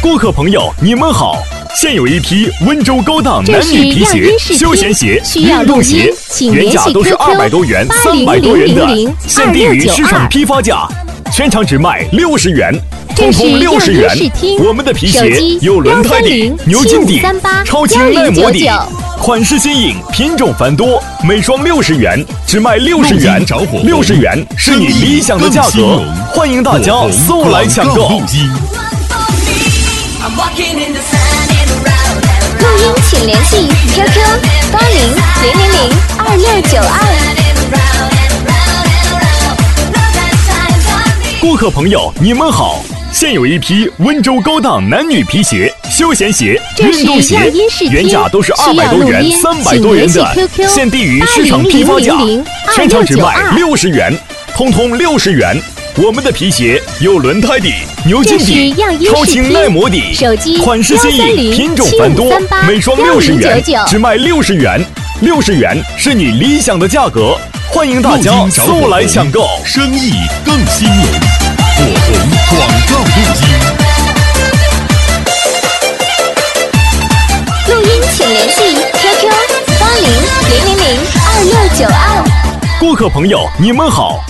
顾客朋友，你们好！现有一批温州高档男女皮鞋、休闲鞋、运动鞋，原价都是200多元、300多元的，现低于市场批发价，全场只卖60元，通通60元。我们的皮鞋有轮胎底、牛筋底、超轻耐磨底，款式新颖，品种繁多，每双60元，只卖60元，60元是你理想的价格，欢迎大家速来抢购。 录音请联系 QQ8000022692。 顾客朋友，你们好！现有一批温州高档男女皮鞋、休闲鞋、运动鞋，原价都是200多元、300多元的，现低于市场批发价，全场只卖60元，通通60元。我们的皮鞋有轮胎底、牛筋底、超轻耐磨底，款式新颖，品种繁多，每双60元，只卖60元，60元是你理想的价格，欢迎大家速来抢购， 生意更兴隆。火红广告录音请联系 QQ8000022692。 顾客朋友，你们好！